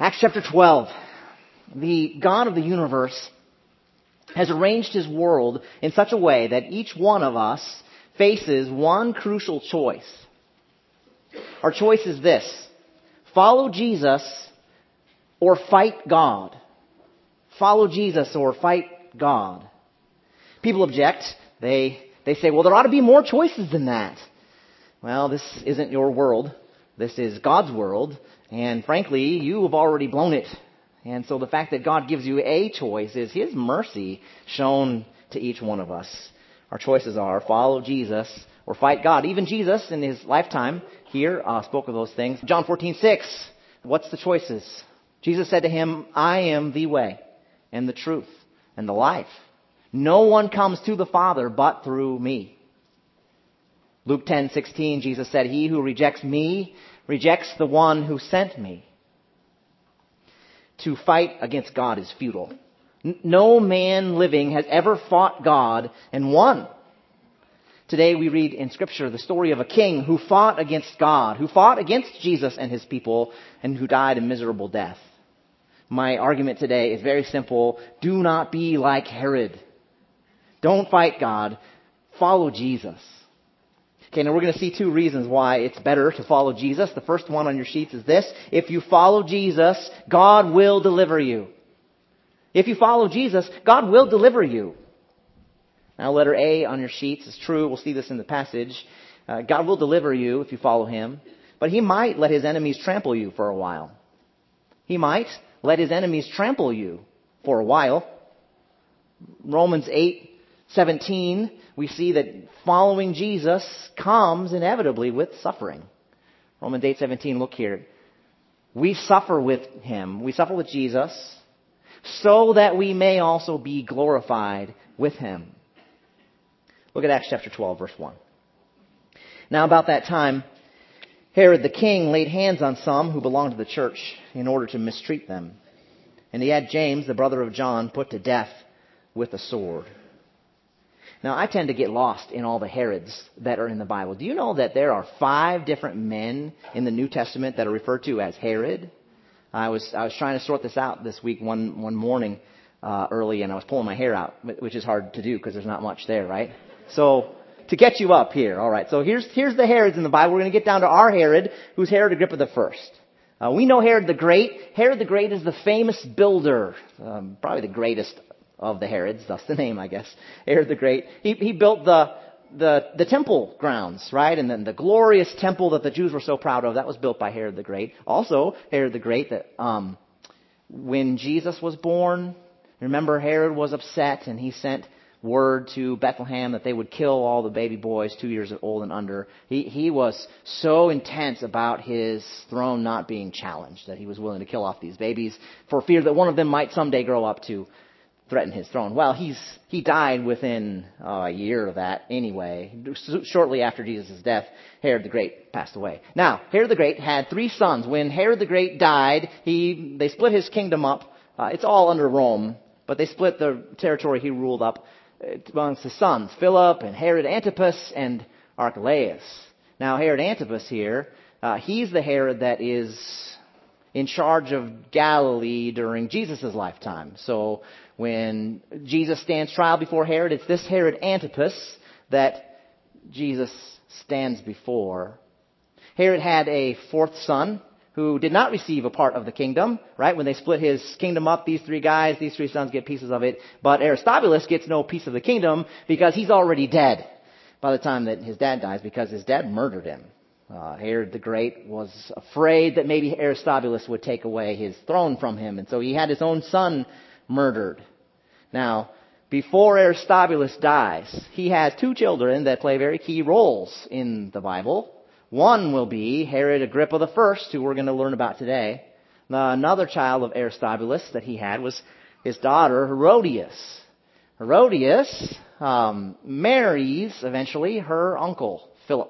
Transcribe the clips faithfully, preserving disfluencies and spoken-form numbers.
Acts chapter twelve. The God of the universe has arranged His world in such a way that each one of us faces one crucial choice. Our choice is this: follow Jesus or fight God. Follow Jesus or fight God. People object. They, they say, well, there ought to be more choices than that. Well, this isn't your world. This is God's world. And frankly, you have already blown it. And so the fact that God gives you a choice is His mercy shown to each one of us. Our choices are follow Jesus or fight God. Even Jesus in His lifetime here uh, spoke of those things. John fourteen six. What's the choices? Jesus said to him, I am the way and the truth and the life. No one comes to the Father but through me. Luke ten sixteen, Jesus said, he who rejects me rejects the one who sent me. To fight against God is futile. No man living has ever fought God and won. Today we read in Scripture the story of a king who fought against God, who fought against Jesus and His people, and who died a miserable death. My argument today is very simple. Do not be like Herod. Don't fight God. Follow Jesus. Okay, now we're going to see two reasons why it's better to follow Jesus. The first one on your sheets is this: if you follow Jesus, God will deliver you. If you follow Jesus, God will deliver you. Now, letter A on your sheets is true. We'll see this in the passage. Uh, God will deliver you if you follow Him, but He might let His enemies trample you for a while. He might let His enemies trample you for a while. Romans eight seventeen, we see that following Jesus comes inevitably with suffering. Romans eight seventeen, look here. We suffer with Him, we suffer with Jesus, so that we may also be glorified with Him. Look at Acts chapter twelve, verse one. Now about that time, Herod the king laid hands on some who belonged to the church in order to mistreat them. And he had James, the brother of John, put to death with a sword. Now, I tend to get lost in all the Herods that are in the Bible. Do you know that there are five different men in the New Testament that are referred to as Herod? I was I was trying to sort this out this week one one morning uh, early, and I was pulling my hair out, which is hard to do because there's not much there, right? So to get you up here, all right. So here's here's the Herods in the Bible. We're going to get down to our Herod, who's Herod Agrippa the First. Uh, we know Herod the Great. Herod the Great is the famous builder, um, probably the greatest of the Herods, thus the name, I guess. Herod the Great. He he built the the the temple grounds, right? And then the glorious temple that the Jews were so proud of, that was built by Herod the Great. Also, Herod the Great, that um when Jesus was born, remember Herod was upset and he sent word to Bethlehem that they would kill all the baby boys two years old and under. He he was so intense about his throne not being challenged that he was willing to kill off these babies for fear that one of them might someday grow up to threaten his throne. Well, he's he died within uh, a year of that anyway. Shortly after Jesus' death, Herod the Great passed away. Now, Herod the Great had three sons. When Herod the Great died, he they split his kingdom up. Uh, it's all under Rome, but they split the territory he ruled up amongst his sons, Philip and Herod Antipas and Archelaus. Now, Herod Antipas here, uh, he's the Herod that is in charge of Galilee during Jesus' lifetime. So when Jesus stands trial before Herod, it's this Herod Antipas that Jesus stands before. Herod had a fourth son who did not receive a part of the kingdom, right? When they split his kingdom up, these three guys, these three sons get pieces of it. But Aristobulus gets no piece of the kingdom because he's already dead by the time that his dad dies, because his dad murdered him. Uh, Herod the Great was afraid that maybe Aristobulus would take away his throne from him, and so he had his own son murdered. Now, before Aristobulus dies, he has two children that play very key roles in the Bible. One will be Herod Agrippa the First, who we're going to learn about today. Now, another child of Aristobulus that he had was his daughter Herodias. Herodias um, marries eventually her uncle Philip,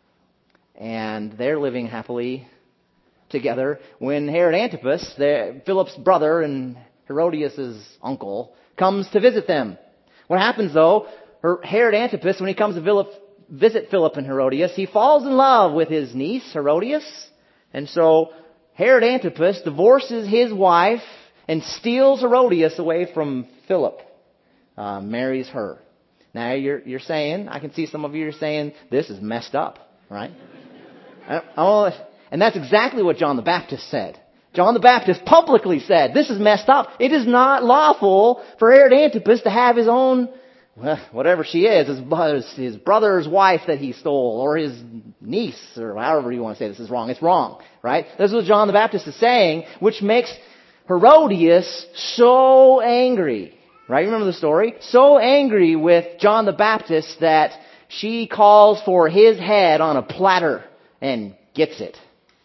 and they're living happily together when Herod Antipas, their, Philip's brother and Herodias' uncle, comes to visit them. What happens though, Herod Antipas, when he comes to Philip, visit Philip and Herodias, he falls in love with his niece, Herodias. And so Herod Antipas divorces his wife and steals Herodias away from Philip, uh, marries her. Now you're you're saying, I can see some of you are saying, this is messed up, right? Oh, and that's exactly what John the Baptist said. John the Baptist publicly said, this is messed up. It is not lawful for Herod Antipas to have his own, well, whatever she is, his, his brother's wife that he stole, or his niece, or however you want to say this is wrong. It's wrong, right? This is what John the Baptist is saying, which makes Herodias so angry, right? Remember the story? So angry with John the Baptist that she calls for his head on a platter and gets it.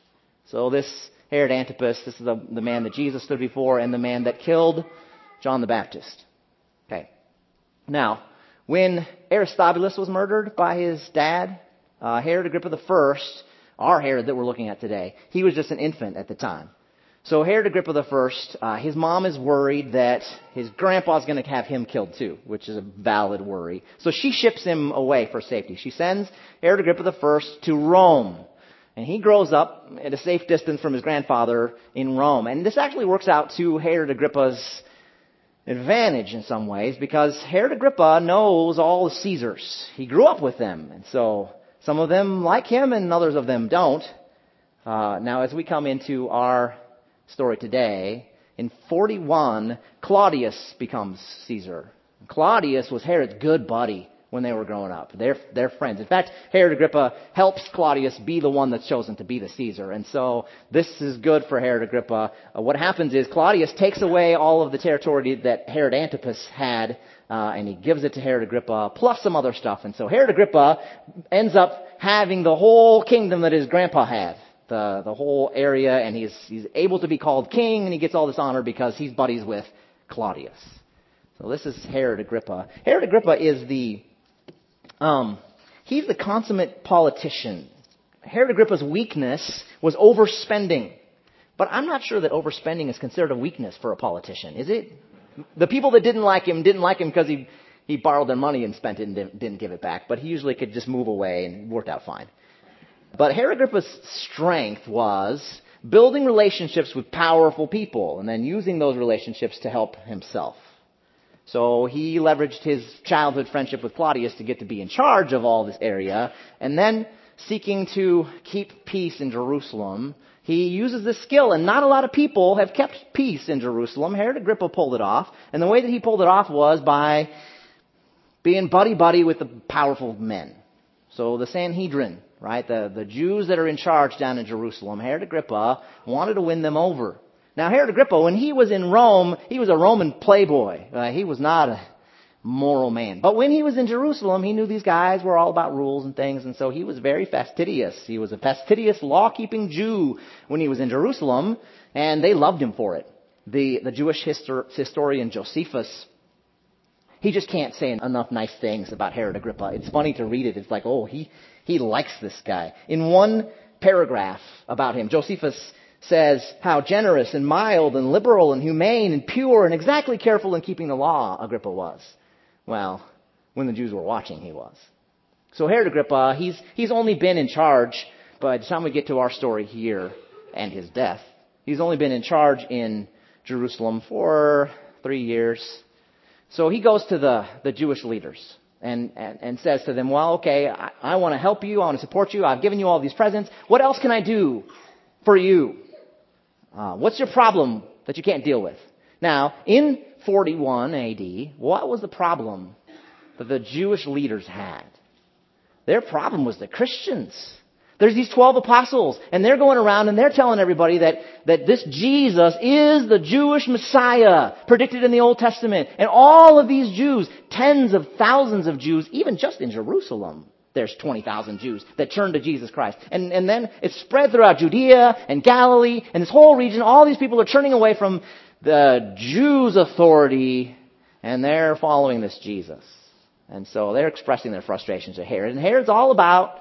So this Herod Antipas, this is the, the man that Jesus stood before and the man that killed John the Baptist. Okay. Now, when Aristobulus was murdered by his dad, uh, Herod Agrippa the First, our Herod that we're looking at today, he was just an infant at the time. So Herod Agrippa the First, uh, his mom is worried that his grandpa's going to have him killed too, which is a valid worry. So she ships him away for safety. She sends Herod Agrippa the First to Rome. And he grows up at a safe distance from his grandfather in Rome. And this actually works out to Herod Agrippa's advantage in some ways, because Herod Agrippa knows all the Caesars. He grew up with them. And so some of them like him and others of them don't. Uh, now, as we come into our story today, in forty-one, Claudius becomes Caesar. Claudius was Herod's good buddy when they were growing up. They're, they're friends. In fact, Herod Agrippa helps Claudius be the one that's chosen to be the Caesar. And so this is good for Herod Agrippa. Uh, what happens is Claudius takes away all of the territory that Herod Antipas had, uh, and he gives it to Herod Agrippa, plus some other stuff. And so Herod Agrippa ends up having the whole kingdom that his grandpa had, the, the whole area, and he's, he's able to be called king, and he gets all this honor because he's buddies with Claudius. So this is Herod Agrippa. Herod Agrippa is the Um, he's the consummate politician. Herod Agrippa's weakness was overspending. But I'm not sure that overspending is considered a weakness for a politician, is it? The people that didn't like him didn't like him because he, he borrowed their money and spent it and didn't, didn't give it back. But he usually could just move away and it worked out fine. But Herod Agrippa's strength was building relationships with powerful people and then using those relationships to help himself. So he leveraged his childhood friendship with Claudius to get to be in charge of all this area. And then, seeking to keep peace in Jerusalem, he uses this skill. And not a lot of people have kept peace in Jerusalem. Herod Agrippa pulled it off. And the way that he pulled it off was by being buddy-buddy with the powerful men. So the Sanhedrin, right? The, the Jews that are in charge down in Jerusalem, Herod Agrippa wanted to win them over. Now, Herod Agrippa, when he was in Rome, he was a Roman playboy. Uh, he was not a moral man. But when he was in Jerusalem, he knew these guys were all about rules and things, and so he was very fastidious. He was a fastidious, law-keeping Jew when he was in Jerusalem, and they loved him for it. The, the Jewish histor- historian Josephus, he just can't say enough nice things about Herod Agrippa. It's funny to read it. It's like, oh, he, he likes this guy. In one paragraph about him, Josephus says how generous and mild and liberal and humane and pure and exactly careful in keeping the law Agrippa was. Well, when the Jews were watching, he was. So Herod Agrippa, he's he's only been in charge, by the time we get to our story here and his death, he's only been in charge in Jerusalem for three years. So he goes to the, the Jewish leaders and, and, and says to them, well, okay, I, I want to help you. I want to support you. I've given you all these presents. What else can I do for you? Uh, what's your problem that you can't deal with? Now, in forty-one A D, what was the problem that the Jewish leaders had? Their problem was the Christians. There's these twelve apostles, and they're going around and they're telling everybody that, that this Jesus is the Jewish Messiah predicted in the Old Testament. And all of these Jews, tens of thousands of Jews, even just in Jerusalem, there's twenty thousand Jews that turn to Jesus Christ. And, and then it's spread throughout Judea and Galilee and this whole region. All these people are turning away from the Jews' authority and they're following this Jesus. And so they're expressing their frustrations to Herod. And Herod's all about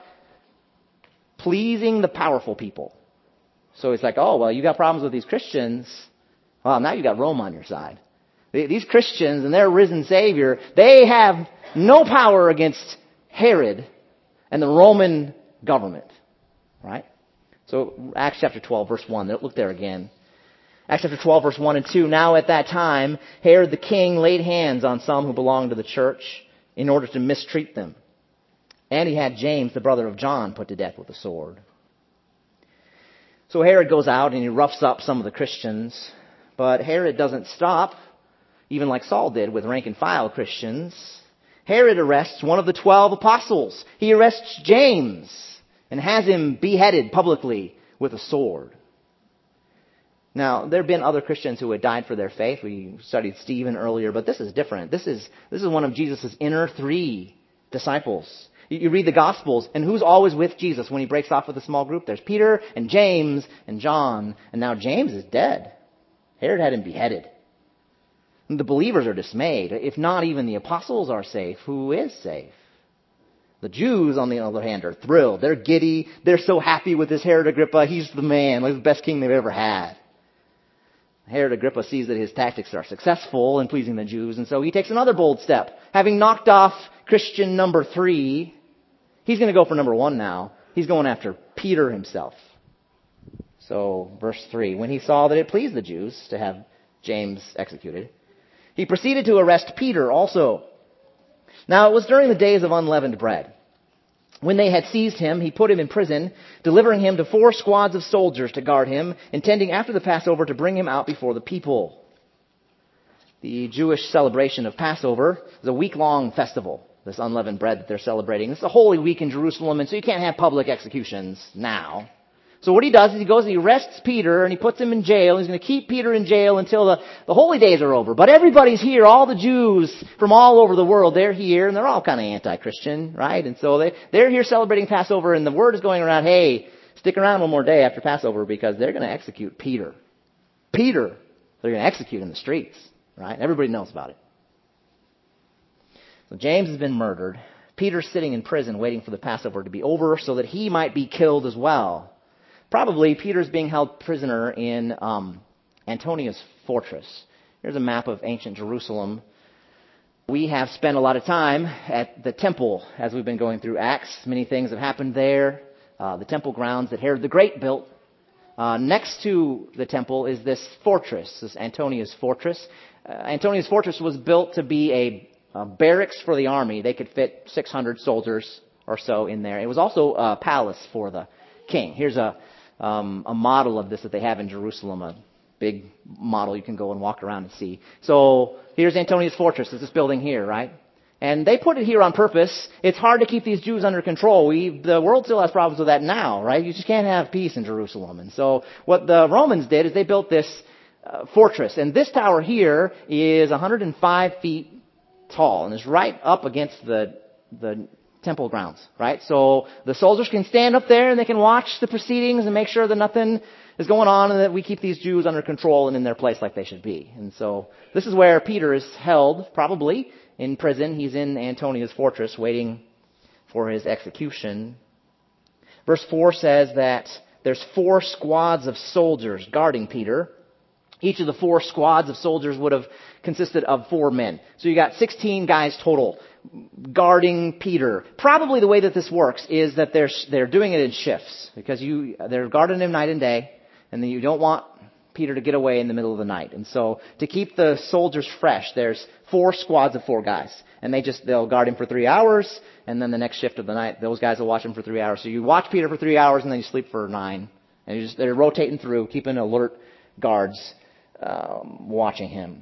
pleasing the powerful people. So it's like, oh, well, you got problems with these Christians. Well, now you got Rome on your side. These Christians and their risen Savior, they have no power against Herod and the Roman government, right? So Acts chapter twelve, verse one. Look there again. Acts chapter twelve, verse one and two. Now at that time, Herod the king laid hands on some who belonged to the church in order to mistreat them. And he had James, the brother of John, put to death with a sword. So Herod goes out and he roughs up some of the Christians. But Herod doesn't stop, even like Saul did with rank and file Christians. Herod arrests one of the twelve apostles. He arrests James and has him beheaded publicly with a sword. Now, there have been other Christians who had died for their faith. We studied Stephen earlier, but this is different. This is this is one of Jesus' inner three disciples. You, you read the Gospels, and who's always with Jesus when he breaks off with a small group? There's Peter and James and John, and now James is dead. Herod had him beheaded. And the believers are dismayed. If not even the apostles are safe, who is safe? The Jews, on the other hand, are thrilled. They're giddy. They're so happy with this Herod Agrippa. He's the man, like the best king they've ever had. Herod Agrippa sees that his tactics are successful in pleasing the Jews, and so he takes another bold step. Having knocked off Christian number three, he's going to go for number one now. He's going after Peter himself. So, verse three, when he saw that it pleased the Jews to have James executed, he proceeded to arrest Peter also. Now, it was during the days of unleavened bread. When they had seized him, he put him in prison, delivering him to four squads of soldiers to guard him, intending after the Passover to bring him out before the people. The Jewish celebration of Passover is a week-long festival, this unleavened bread that they're celebrating. It's a holy week in Jerusalem, and so you can't have public executions now. So what he does is he goes and he arrests Peter and he puts him in jail. He's going to keep Peter in jail until the, the holy days are over. But everybody's here. All the Jews from all over the world, they're here, and they're all kind of anti-Christian, right? And so they, they're here celebrating Passover, and the word is going around, hey, stick around one more day after Passover because they're going to execute Peter. Peter, they're going to execute in the streets, right? Everybody knows about it. So James has been murdered. Peter's sitting in prison waiting for the Passover to be over so that he might be killed as well. Probably Peter's being held prisoner in um, Antonia's fortress. Here's a map of ancient Jerusalem. We have spent a lot of time at the temple as we've been going through Acts. Many things have happened there. Uh, the temple grounds that Herod the Great built. Uh, next to the temple is this fortress, this Antonia's fortress. Uh, Antonia's fortress was built to be a, a barracks for the army. They could fit six hundred soldiers or so in there. It was also a palace for the king. Here's a Um, a model of this that they have in Jerusalem, a big model you can go and walk around and see. So here's Antonia's fortress. It's this building here, right? And they put it here on purpose. It's hard to keep these Jews under control. We, the world still has problems with that now, right? You just can't have peace in Jerusalem. And so what the Romans did is they built this uh, fortress. And this tower here is one hundred five feet tall, and it's right up against the the temple grounds, right? So the soldiers can stand up there and they can watch the proceedings and make sure that nothing is going on and that we keep these Jews under control and in their place like they should be. And so this is where Peter is held, probably in prison. He's in Antonia's fortress waiting for his execution. Verse four says that there's four squads of soldiers guarding Peter. Each of the four squads of soldiers would have consisted of four men. So you got sixteen guys total guarding Peter. Probably the way that this works is that they're they're doing it in shifts because you they're guarding him night and day, and then you don't want Peter to get away in the middle of the night. And so to keep the soldiers fresh, there's four squads of four guys, and they just they'll guard him for three hours, and then the next shift of the night, those guys will watch him for three hours. So you watch Peter for three hours, and then you sleep for nine, and you just they're rotating through, keeping alert guards um, watching him.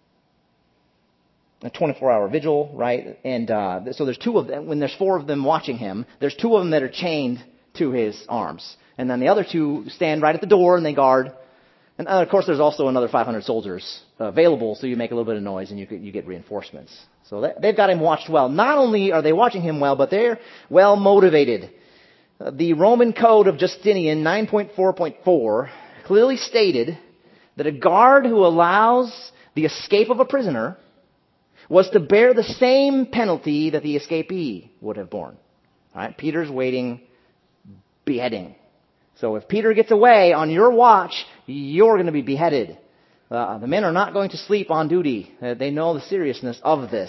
A twenty-four hour vigil, right? And uh, so there's two of them. When there's four of them watching him, there's two of them that are chained to his arms. And then the other two stand right at the door and they guard. And uh, of course, there's also another five hundred soldiers uh, available, so you make a little bit of noise and you, you get reinforcements. So that, they've got him watched well. Not only are they watching him well, but they're well motivated. Uh, the Roman Code of Justinian nine point four point four clearly stated that a guard who allows the escape of a prisoner was to bear the same penalty that the escapee would have borne. All right, Peter's waiting beheading. So if Peter gets away on your watch, you're going to be beheaded. Uh, the men are not going to sleep on duty. Uh, they know the seriousness of this.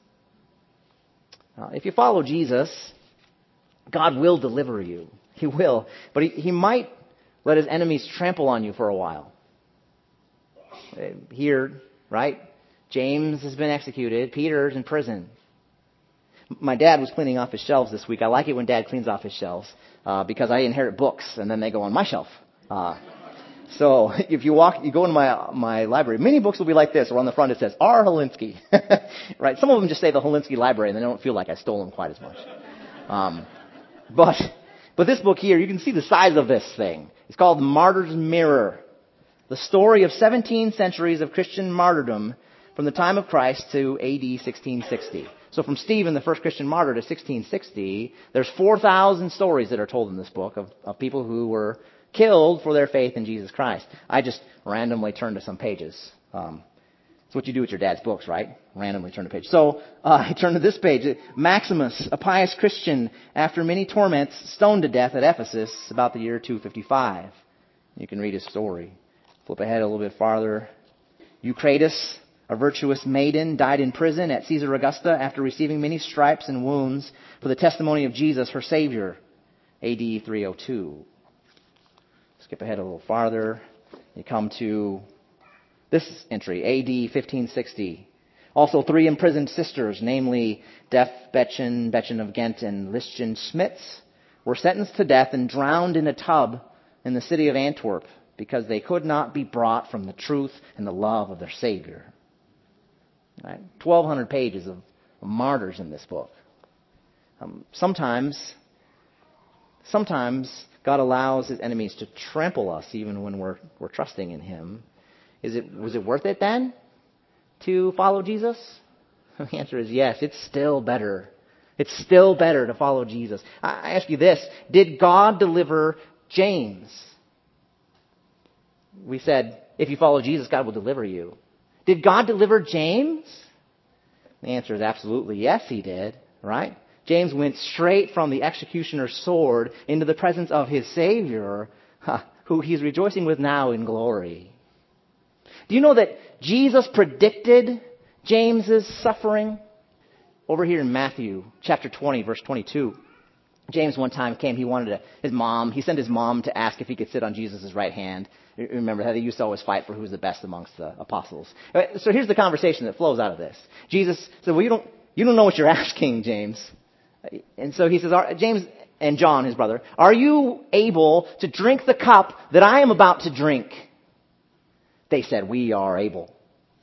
Uh, if you follow Jesus, God will deliver you. He will. But he, he might Let his enemies trample on you for a while. Here, right? James has been executed. Peter's in prison. My dad was cleaning off his shelves this week. I like it when Dad cleans off his shelves uh, because I inherit books and then they go on my shelf. Uh, so if you walk, you go in my my library, many books will be like this, or on the front it says R. Holinsky. Right? Some of them just say the Holinsky Library, and they don't feel like I stole them quite as much. Um, but but this book here, you can see the size of this thing. It's called Martyr's Mirror, the story of seventeen centuries of Christian martyrdom from the time of Christ to A D sixteen sixty. So from Stephen, the first Christian martyr, to sixteen sixty, there's four thousand stories that are told in this book of, of people who were killed for their faith in Jesus Christ. I just randomly turned to some pages. Um, it's what you do with your dad's books, right? Randomly turn to pages. So uh, I turned to this page. Maximus, a pious Christian, after many torments, stoned to death at Ephesus about the year two fifty-five. You can read his story. Flip ahead a little bit farther. Eucrates, a virtuous maiden, died in prison at Caesar Augusta after receiving many stripes and wounds for the testimony of Jesus, her Savior, A D three oh two. Skip ahead a little farther. You come to this entry, A D fifteen sixty. Also three imprisoned sisters, namely Deaf Betchen, Betchen of Ghent, and Lichtchen Schmitz, were sentenced to death and drowned in a tub in the city of Antwerp because they could not be brought from the truth and the love of their Savior. Right? twelve hundred pages of martyrs in this book. Um, sometimes, sometimes God allows His enemies to trample us even when we're we're trusting in Him. Is it was it worth it then to follow Jesus? The answer is yes. It's still better. It's still better to follow Jesus. I ask you this: did God deliver James? We said if you follow Jesus, God will deliver you. Did God deliver James? The answer is absolutely yes, He did, right? James went straight from the executioner's sword into the presence of his Savior, who he's rejoicing with now in glory. Do you know that Jesus predicted James's suffering? Over here in Matthew chapter twenty, verse twenty-two. James one time came, he wanted to, his mom, he sent his mom to ask if he could sit on Jesus' right hand. Remember how they used to always fight for who's the best amongst the apostles. So here's the conversation that flows out of this. Jesus said, well, you don't, you don't know what you're asking, James. And so he says, James and John, his brother, are you able to drink the cup that I am about to drink? They said, we are able.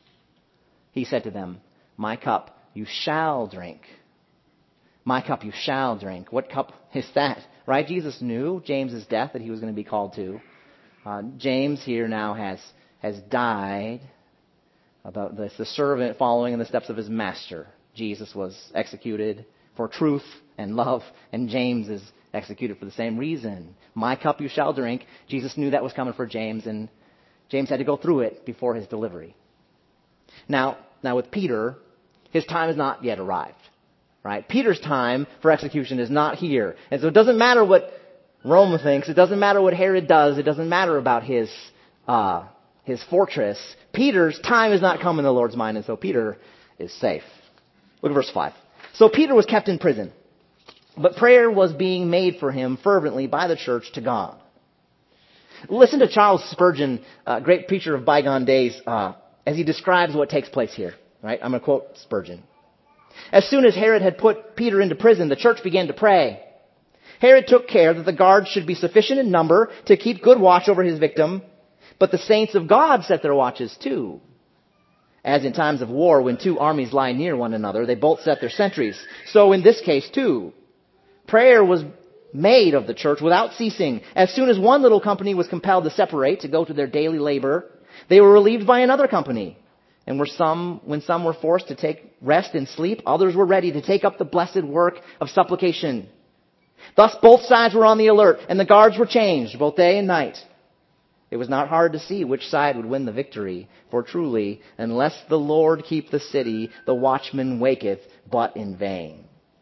He said to them, my cup you shall drink. My cup you shall drink. What cup is that? Right? Jesus knew James's death that he was going to be called to. Uh, James here now has has died. Uh, the, the, the servant following in the steps of his master. Jesus was executed for truth and love, and James is executed for the same reason. My cup you shall drink. Jesus knew that was coming for James, and James had to go through it before his delivery. Now, now with Peter, his time has not yet arrived. Right? Peter's time for execution is not here. And so it doesn't matter what Rome thinks. It doesn't matter what Herod does. It doesn't matter about his uh, his fortress. Peter's time is not come in the Lord's mind, and so Peter is safe. Look at verse five. So Peter was kept in prison, but prayer was being made for him fervently by the church to God. Listen to Charles Spurgeon, a great preacher of bygone days, uh, as he describes what takes place here. Right? I'm going to quote Spurgeon. As soon as Herod had put Peter into prison, the church began to pray. Herod took care that the guards should be sufficient in number to keep good watch over his victim, but the saints of God set their watches too. As in times of war, when two armies lie near one another, they both set their sentries. So in this case too, prayer was made of the church without ceasing. As soon as one little company was compelled to separate to go to their daily labor, they were relieved by another company. And were some, when some were forced to take rest and sleep, others were ready to take up the blessed work of supplication. Thus both sides were on the alert, and the guards were changed, both day and night. It was not hard to see which side would win the victory, for truly, unless the Lord keep the city, the watchman waketh, but in vain.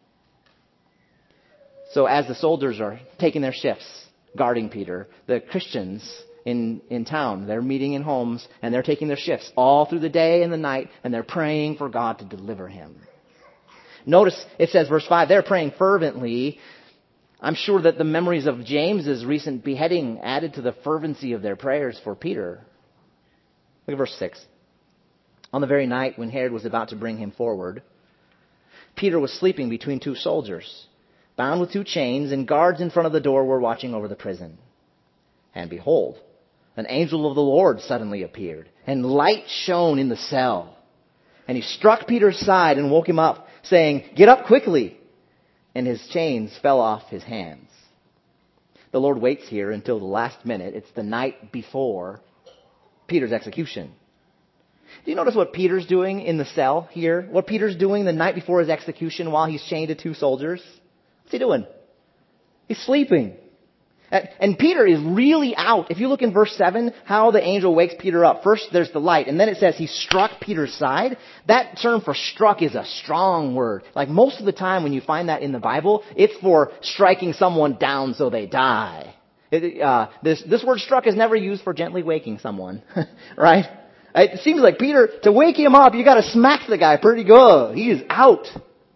So as the soldiers are taking their shifts, guarding Peter, the Christians In, in town. They're meeting in homes, and they're taking their shifts all through the day and the night, and they're praying for God to deliver him. Notice it says, verse five, they're praying fervently. I'm sure that the memories of James's recent beheading added to the fervency of their prayers for Peter. Look at verse six. On the very night when Herod was about to bring him forward, Peter was sleeping between two soldiers, bound with two chains, and guards in front of the door were watching over the prison. And behold, an angel of the Lord suddenly appeared, and light shone in the cell. And he struck Peter's side and woke him up, saying, "Get up quickly." And his chains fell off his hands. The Lord waits here until the last minute. It's the night before Peter's execution. Do you notice what Peter's doing in the cell here? What Peter's doing the night before his execution while he's chained to two soldiers? What's he doing? He's sleeping. And Peter is really out. If you look in verse seven, how the angel wakes Peter up. First, there's the light. And then it says he struck Peter's side. That term for struck is a strong word. Like most of the time when you find that in the Bible, it's for striking someone down so they die. It, uh, this, this word struck is never used for gently waking someone. Right? It seems like Peter, to wake him up, you got to smack the guy pretty good. He is out.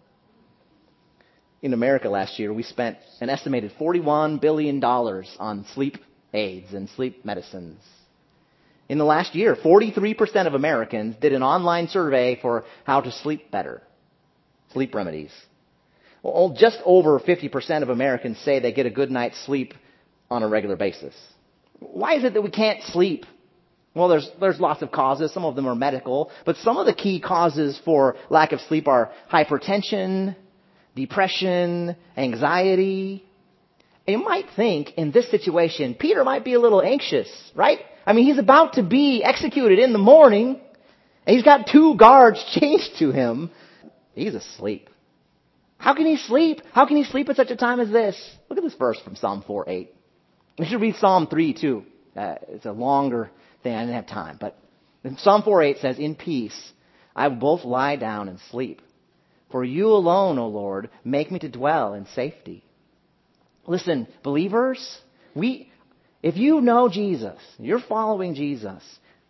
In America last year, we spent an estimated forty-one billion dollars on sleep aids and sleep medicines. In the last year, forty-three percent of Americans did an online survey for how to sleep better. Sleep remedies. Well, just over fifty percent of Americans say they get a good night's sleep on a regular basis. Why is it that we can't sleep? Well, there's there's lots of causes. Some of them are medical. But some of the key causes for lack of sleep are hypertension, depression, anxiety. And you might think in this situation, Peter might be a little anxious, right? I mean, he's about to be executed in the morning, and he's got two guards chained to him. He's asleep. How can he sleep? How can he sleep at such a time as this? Look at this verse from Psalm four eight. We should read Psalm three too. Uh, it's a longer thing. I didn't have time. But Psalm four eight says, "In peace I will both lie down and sleep. For you alone, O Lord, make me to dwell in safety." Listen, believers, we, if you know Jesus, you're following Jesus,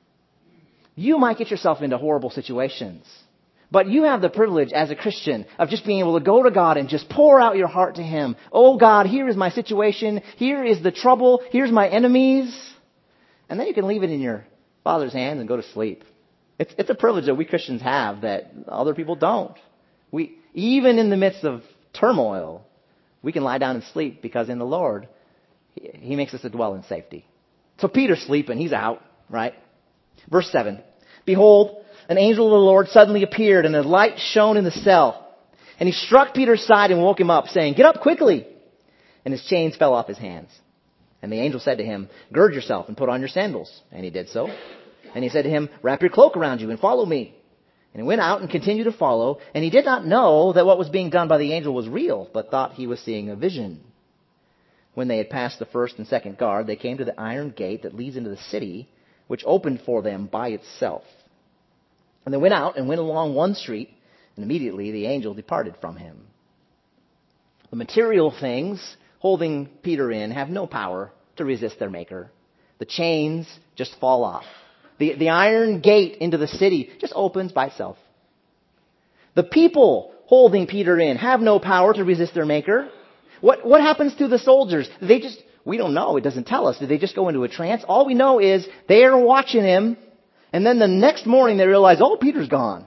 you might get yourself into horrible situations. But you have the privilege as a Christian of just being able to go to God and just pour out your heart to Him. Oh God, here is my situation. Here is the trouble. Here's my enemies. And then you can leave it in your Father's hands and go to sleep. It's, it's a privilege that we Christians have that other people don't. We, even in the midst of turmoil, we can lie down and sleep because in the Lord, He, he makes us to dwell in safety. So Peter's sleeping. He's out, right? Verse seven. "Behold, an angel of the Lord suddenly appeared, and a light shone in the cell. And he struck Peter's side and woke him up, saying, 'Get up quickly!' And his chains fell off his hands. And the angel said to him, 'Gird yourself and put on your sandals.' And he did so. And he said to him, 'Wrap your cloak around you and follow me.' And he went out and continued to follow, and he did not know that what was being done by the angel was real, but thought he was seeing a vision. When they had passed the first and second guard, they came to the iron gate that leads into the city, which opened for them by itself. And they went out and went along one street, and immediately the angel departed from him." The material things holding Peter in have no power to resist their maker. The chains just fall off. The, the iron gate into the city just opens by itself. The people holding Peter in have no power to resist their maker. What, what happens to the soldiers? They just, we don't know. It doesn't tell us. Did they just go into a trance? All we know is they are watching him. And then the next morning they realize, oh, Peter's gone.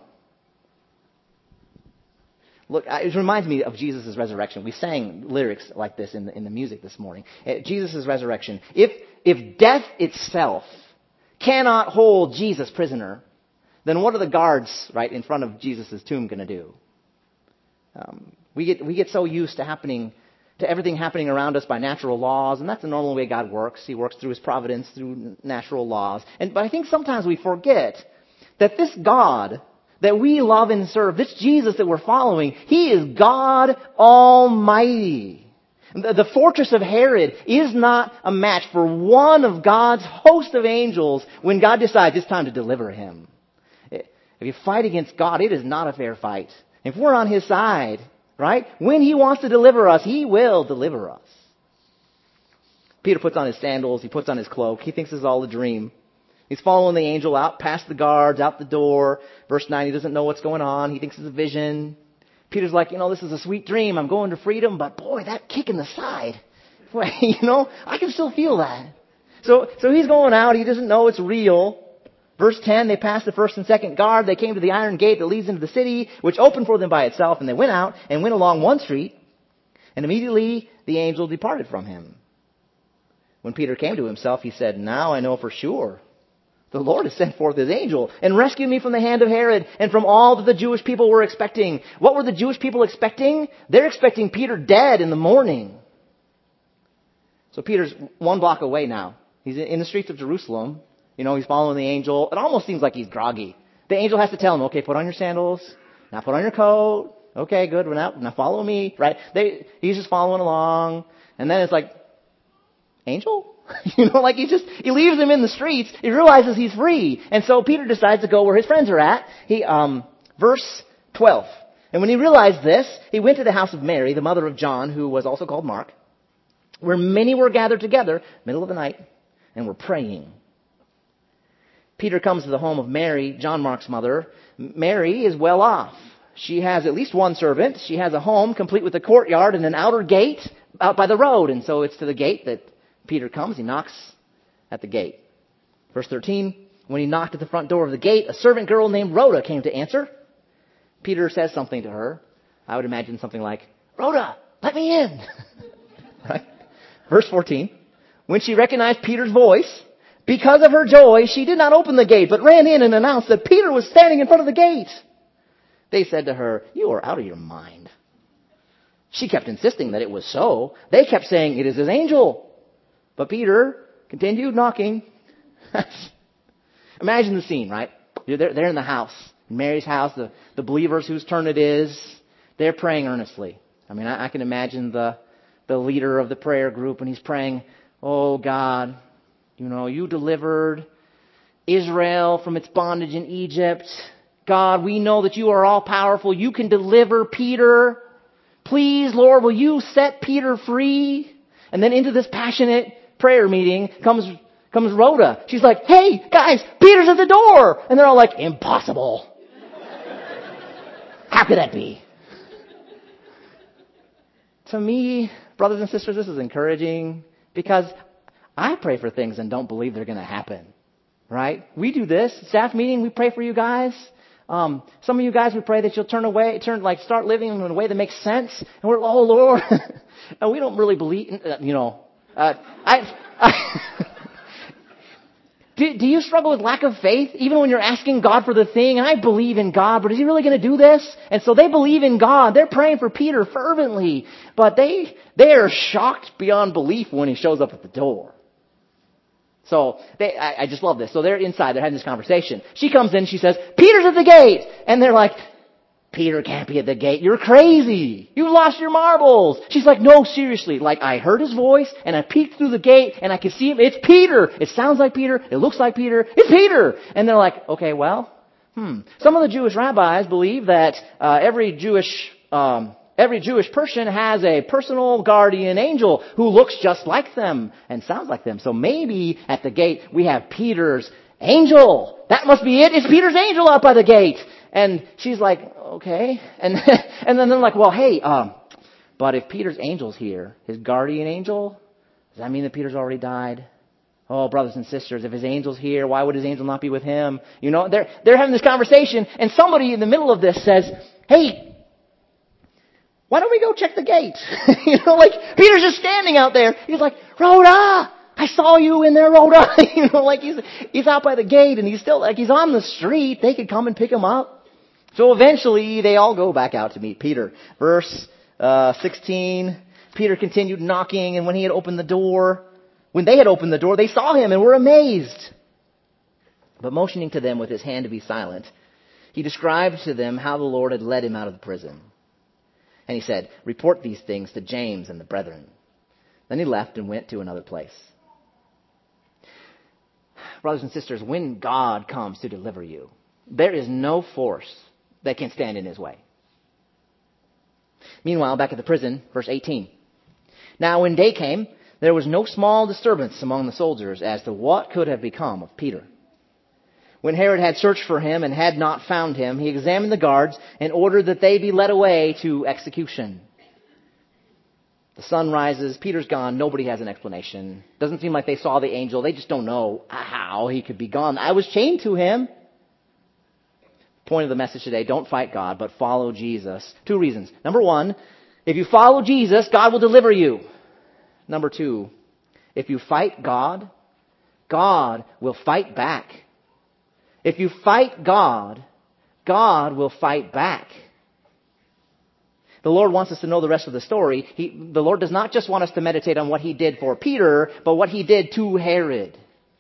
Look, it reminds me of Jesus' resurrection. We sang lyrics like this in the, in the music this morning. Jesus' resurrection. If, if death itself cannot hold Jesus prisoner, then what are the guards right in front of Jesus' tomb going to do? Um, we get we get so used to happening to everything happening around us by natural laws, and that's the normal way God works. He works through His providence, through natural laws. And but I think sometimes we forget that this God that we love and serve, this Jesus that we're following, He is God Almighty. The fortress of Herod is not a match for one of God's host of angels when God decides it's time to deliver him. If you fight against God, it is not a fair fight. If we're on His side, right, when He wants to deliver us, He will deliver us. Peter puts on his sandals. He puts on his cloak. He thinks this is all a dream. He's following the angel out past the guards, out the door. Verse nine, he doesn't know what's going on. He thinks it's a vision. Peter's like, you know, this is a sweet dream. I'm going to freedom, but boy, that kick in the side, boy, you know, I can still feel that. So, so he's going out. He doesn't know it's real. Verse ten, they passed the first and second guard. They came to the iron gate that leads into the city, which opened for them by itself. And they went out and went along one street. And immediately the angel departed from him. When Peter came to himself, he said, now I know for sure the Lord has sent forth his angel and rescued me from the hand of Herod and from all that the Jewish people were expecting. What were the Jewish people expecting? They're expecting Peter dead in the morning. So Peter's one block away now. He's in the streets of Jerusalem. You know, he's following the angel. It almost seems like he's groggy. The angel has to tell him, okay, put on your sandals. Now put on your coat. Okay, good. Now, now follow me, right? They, he's just following along. And then it's like, angel? You know, like he just, he leaves him in the streets. He realizes he's free. And so Peter decides to go where his friends are at. He, um, verse twelve. And when he realized this, he went to the house of Mary, the mother of John, who was also called Mark, where many were gathered together, middle of the night, and were praying. Peter comes to the home of Mary, John Mark's mother. Mary is well off. She has at least one servant. She has a home complete with a courtyard and an outer gate out by the road. And so it's to the gate that Peter comes. He knocks at the gate. Verse thirteen, when he knocked at the front door of the gate, a servant girl named Rhoda came to answer. Peter says something to her. I would imagine something like, Rhoda, let me in. Right? Verse fourteen, when she recognized Peter's voice, because of her joy, she did not open the gate, but ran in and announced that Peter was standing in front of the gate. They said to her, you are out of your mind. She kept insisting that it was so. They kept saying, it is his angel. But Peter continued knocking. Imagine the scene, right? They're, they're in the house, in Mary's house, the, the believers whose turn it is. They're praying earnestly. I mean, I, I can imagine the, the leader of the prayer group, and he's praying, oh God, you know, you delivered Israel from its bondage in Egypt. God, we know that you are all powerful. You can deliver Peter. Please, Lord, will you set Peter free? And then into this passionate prayer meeting comes, comes Rhoda. She's like, hey, guys, Peter's at the door. And they're all like, impossible. How could that be? To me, brothers and sisters, this is encouraging because I pray for things and don't believe they're going to happen. Right? We do this. Staff meeting, we pray for you guys. Um, some of you guys, we pray that you'll turn away, turn, like, start living in a way that makes sense. And we're, oh Lord. And we don't really believe, you know, uh, I, I do, do you struggle with lack of faith even when you're asking God for the thing? And I believe in God, but is he really going to do this? And so they believe in God. They're praying for Peter fervently, but they, they are shocked beyond belief when he shows up at the door. So they, I, I just love this. So they're inside. They're having this conversation. She comes in. She says, Peter's at the gate. And they're like, Peter can't be at the gate. You're crazy. You lost your marbles. She's like, no, seriously. Like, I heard his voice and I peeked through the gate and I could see him. It's Peter. It sounds like Peter. It looks like Peter. It's Peter. And they're like, okay, well, hmm. Some of the Jewish rabbis believe that uh, every Jewish um Every Jewish person has a personal guardian angel who looks just like them and sounds like them. So maybe at the gate we have Peter's angel. That must be it. It's Peter's angel out by the gate. And she's like, okay. And and then they're like, well, hey, um, but if Peter's angel's here, his guardian angel, does that mean that Peter's already died? Oh, brothers and sisters, if his angel's here, why would his angel not be with him? You know, they're they're having this conversation, and somebody in the middle of this says, hey, why don't we go check the gate? You know, like, Peter's just standing out there. He's like, Rhoda, I saw you in there, Rhoda. You know, like he's, he's out by the gate and he's still, like, he's on the street. They could come and pick him up. So eventually they all go back out to meet Peter. Verse, uh, sixteen, Peter continued knocking, and when he had opened the door, when they had opened the door, they saw him and were amazed. But motioning to them with his hand to be silent, he described to them how the Lord had led him out of the prison. And he said, report these things to James and the brethren. Then he left and went to another place. Brothers and sisters, when God comes to deliver you, there is no force that can stand in his way. Meanwhile, back at the prison, verse eighteen. Now when day came, there was no small disturbance among the soldiers as to what could have become of Peter. When Herod had searched for him and had not found him, he examined the guards and ordered that they be led away to execution. The sun rises, Peter's gone, nobody has an explanation. Doesn't seem like they saw the angel, they just don't know how he could be gone. I was chained to him. Point of the message today, don't fight God, but follow Jesus. Two reasons. Number one, if you follow Jesus, God will deliver you. Number two, if you fight God, God will fight back. If you fight God, God will fight back. The Lord wants us to know the rest of the story. He, the Lord does not just want us to meditate on what He did for Peter, but what He did to Herod.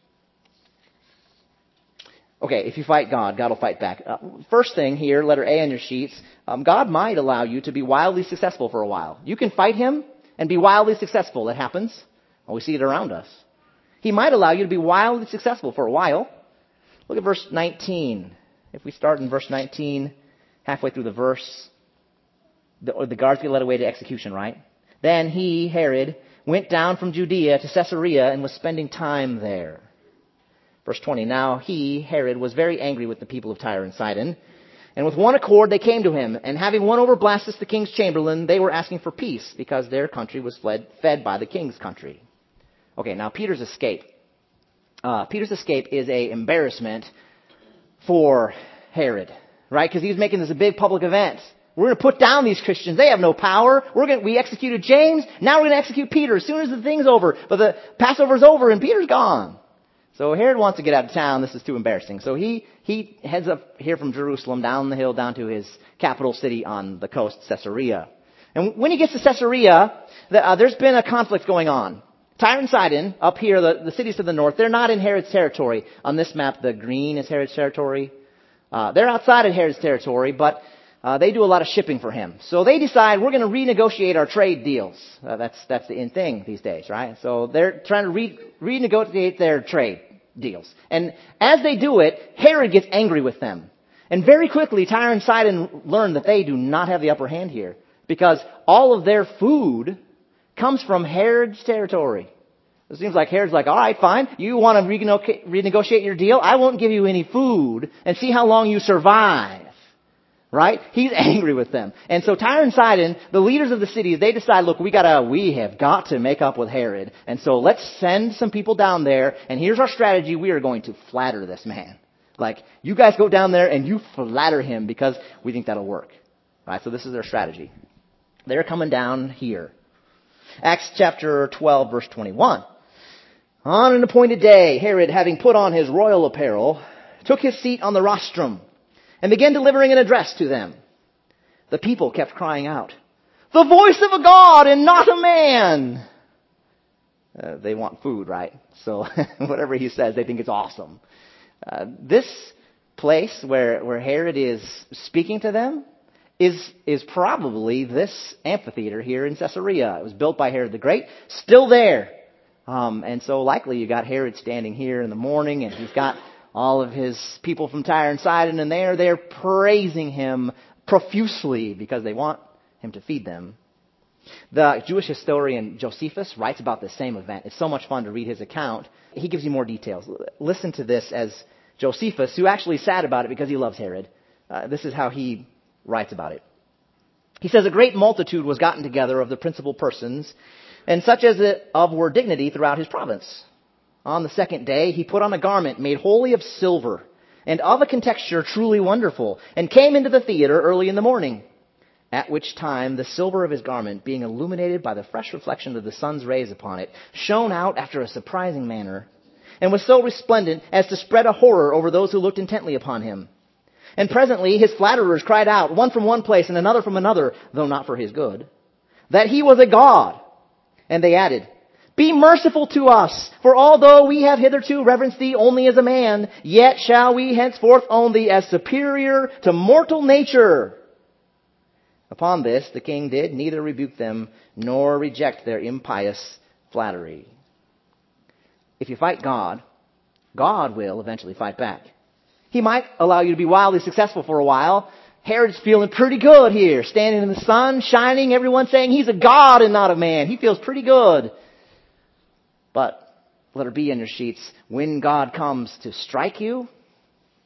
Okay, if you fight God, God will fight back. Uh, first thing here, letter A on your sheets, um, God might allow you to be wildly successful for a while. You can fight Him and be wildly successful. It happens. We see it around us. He might allow you to be wildly successful for a while. Look at verse nineteen. If we start in verse nineteen, halfway through the verse, the, or the guards get led away to execution, right? Then he, Herod, went down from Judea to Caesarea and was spending time there. Verse twenty, now he, Herod, was very angry with the people of Tyre and Sidon. And with one accord they came to him, and having won over Blastus the king's chamberlain, they were asking for peace, because their country was fled, fed by the king's country. Okay, now Peter's escape. Uh, Peter's escape is a embarrassment for Herod, right? Because he was making this a big public event. We're going to put down these Christians. They have no power. We're going to, we executed James. Now we're going to execute Peter as soon as the thing's over. But the Passover's over and Peter's gone. So Herod wants to get out of town. This is too embarrassing. So he, he heads up here from Jerusalem, down the hill, down to his capital city on the coast, Caesarea. And when he gets to Caesarea, the, uh, there's been a conflict going on. Tyre and Sidon, up here, the, the cities to the north, they're not in Herod's territory. On this map, the green is Herod's territory. Uh, they're outside of Herod's territory, but uh, they do a lot of shipping for him. So they decide, we're going to renegotiate our trade deals. Uh, that's that's the in thing these days, right? So they're trying to re- renegotiate their trade deals. And as they do it, Herod gets angry with them. And very quickly, Tyre and Sidon learn that they do not have the upper hand here, because all of their food comes from Herod's territory. It seems like Herod's like, all right, fine. You want to rene- renegotiate your deal? I won't give you any food and see how long you survive. Right? He's angry with them. And so Tyre and Sidon, the leaders of the cities, they decide, look, we gotta, we have got to make up with Herod. And so let's send some people down there, and here's our strategy. We are going to flatter this man. Like, you guys go down there and you flatter him because we think that'll work. Right? So this is their strategy. They're coming down here. Acts chapter twelve, verse twenty-one. On an appointed day, Herod, having put on his royal apparel, took his seat on the rostrum and began delivering an address to them. The people kept crying out, "The voice of a God and not a man!" Uh, they want food, right? So whatever he says, they think it's awesome. Uh, this place where, where Herod is speaking to them is, is probably this amphitheater here in Caesarea. It was built by Herod the Great, still there. Um, and so likely you got Herod standing here in the morning, and he's got all of his people from Tyre and Sidon, and they're there praising him profusely because they want him to feed them. The Jewish historian Josephus writes about this same event. It's so much fun to read his account. He gives you more details. Listen to this as Josephus, who actually is sad about it because he loves Herod. Uh, this is how he writes about it. He says, "A great multitude was gotten together of the principal persons, and such as it of were dignity throughout his province. On the second day, he put on a garment made wholly of silver, and of a contexture truly wonderful, and came into the theater early in the morning. At which time the silver of his garment, being illuminated by the fresh reflection of the sun's rays upon it, shone out after a surprising manner, and was so resplendent as to spread a horror over those who looked intently upon him. And presently his flatterers cried out, one from one place and another from another, though not for his good, that he was a god. And they added, 'Be merciful to us, for although we have hitherto reverenced thee only as a man, yet shall we henceforth own thee as superior to mortal nature.' Upon this the king did neither rebuke them nor reject their impious flattery." If you fight God, God will eventually fight back. He might allow you to be wildly successful for a while. Herod's feeling pretty good here, standing in the sun, shining, everyone saying he's a god and not a man. He feels pretty good. But let it be in your sheets, when God comes to strike you,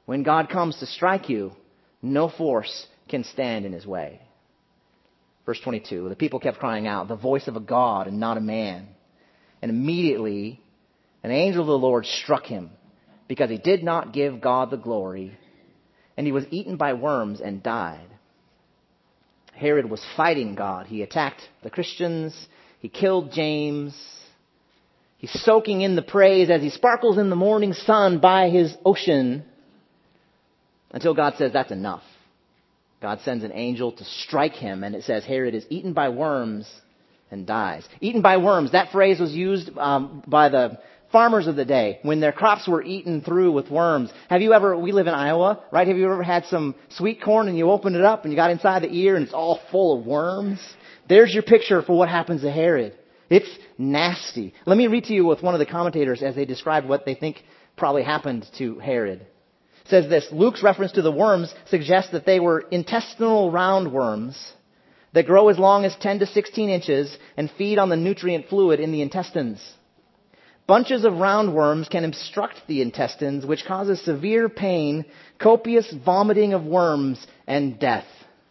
When God comes to strike you, no force can stand in his way. Verse twenty-two, the people kept crying out, the voice of a God and not a man. And immediately an angel of the Lord struck him because he did not give God the glory, and he was eaten by worms and died. Herod was fighting God. He attacked the Christians. He killed James. He's soaking in the praise as he sparkles in the morning sun by his ocean until God says that's enough. God sends an angel to strike him, and it says Herod is eaten by worms and dies. Eaten by worms, that phrase was used um, by the farmers of the day when their crops were eaten through with worms. Have you ever, we live in Iowa, right? Have you ever had some sweet corn and you opened it up and you got inside the ear and it's all full of worms? There's your picture for what happens to Herod. It's nasty. Let me read to you with one of the commentators as they describe what they think probably happened to Herod. It says this, Luke's reference to the worms suggests that they were intestinal roundworms that grow as long as ten to sixteen inches and feed on the nutrient fluid in the intestines. Bunches of roundworms can obstruct the intestines, which causes severe pain, copious vomiting of worms, and death.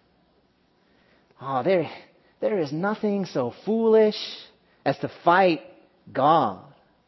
Oh, there, there is nothing so foolish as to fight God.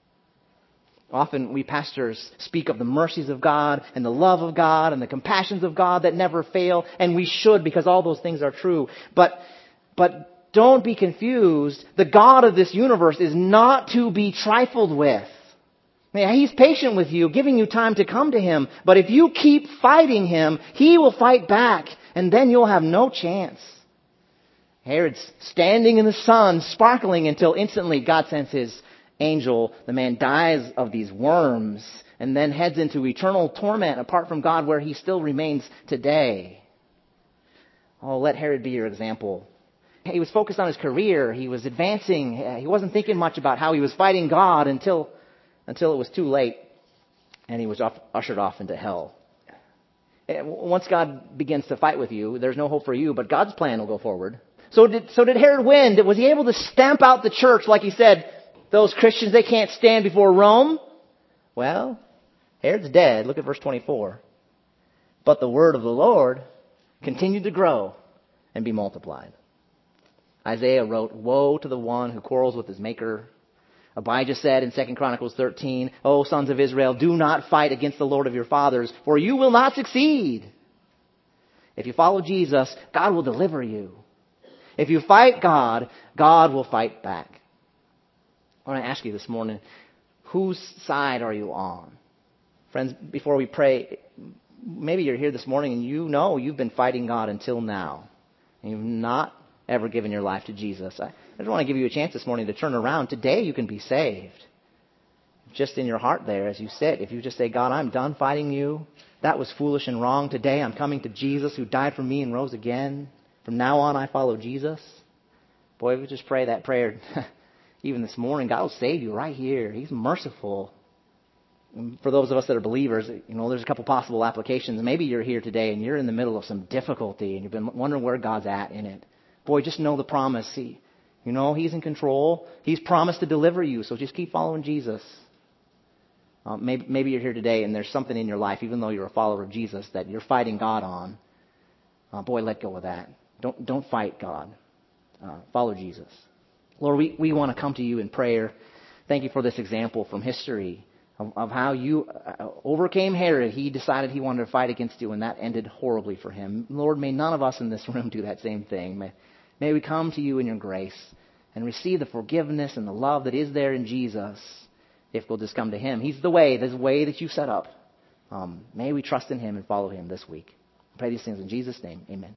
Often we pastors speak of the mercies of God and the love of God and the compassions of God that never fail, and we should because all those things are true. But, but don't be confused. The God of this universe is not to be trifled with. Yeah, he's patient with you, giving you time to come to him. But if you keep fighting him, he will fight back, and then you'll have no chance. Herod's standing in the sun, sparkling until instantly God sends his angel. The man dies of these worms and then heads into eternal torment apart from God, where he still remains today. Oh, let Herod be your example. He was focused on his career. He was advancing. He wasn't thinking much about how he was fighting God until, until it was too late and he was off, ushered off into hell. Once God begins to fight with you, there's no hope for you, but God's plan will go forward. So did, so did Herod win? Was he able to stamp out the church like he said, those Christians, they can't stand before Rome? Well, Herod's dead. Look at verse twenty-four. But the word of the Lord continued to grow and be multiplied. Isaiah wrote, woe to the one who quarrels with his maker. Abijah said in Second Chronicles thirteen, O sons of Israel, do not fight against the Lord of your fathers, for you will not succeed. If you follow Jesus, God will deliver you. If you fight God, God will fight back. I want to ask you this morning, whose side are you on? Friends, before we pray, maybe you're here this morning and you know you've been fighting God until now. And you've not ever given your life to Jesus. I just want to give you a chance this morning to turn around. Today you can be saved. Just in your heart there as you sit, if you just say, God, I'm done fighting you. That was foolish and wrong. Today I'm coming to Jesus who died for me and rose again. From now on I follow Jesus. Boy, if we just pray that prayer even this morning, God will save you right here. He's merciful. And for those of us that are believers, you know, there's a couple possible applications. Maybe you're here today and you're in the middle of some difficulty and you've been wondering where God's at in it. Boy, just know the promise. He, you know, He's in control. He's promised to deliver you, so just keep following Jesus. Uh, maybe, maybe you're here today and there's something in your life, even though you're a follower of Jesus, that you're fighting God on. Uh, boy, let go of that. Don't don't fight God. Uh, follow Jesus. Lord, we, we want to come to you in prayer. Thank you for this example from history of, of how you uh, overcame Herod. He decided he wanted to fight against you, and that ended horribly for him. Lord, may none of us in this room do that same thing. May, may we come to you in your grace and receive the forgiveness and the love that is there in Jesus if we'll just come to him. He's the way, the way that you set up. Um, may we trust in him and follow him this week. I pray these things in Jesus' name. Amen.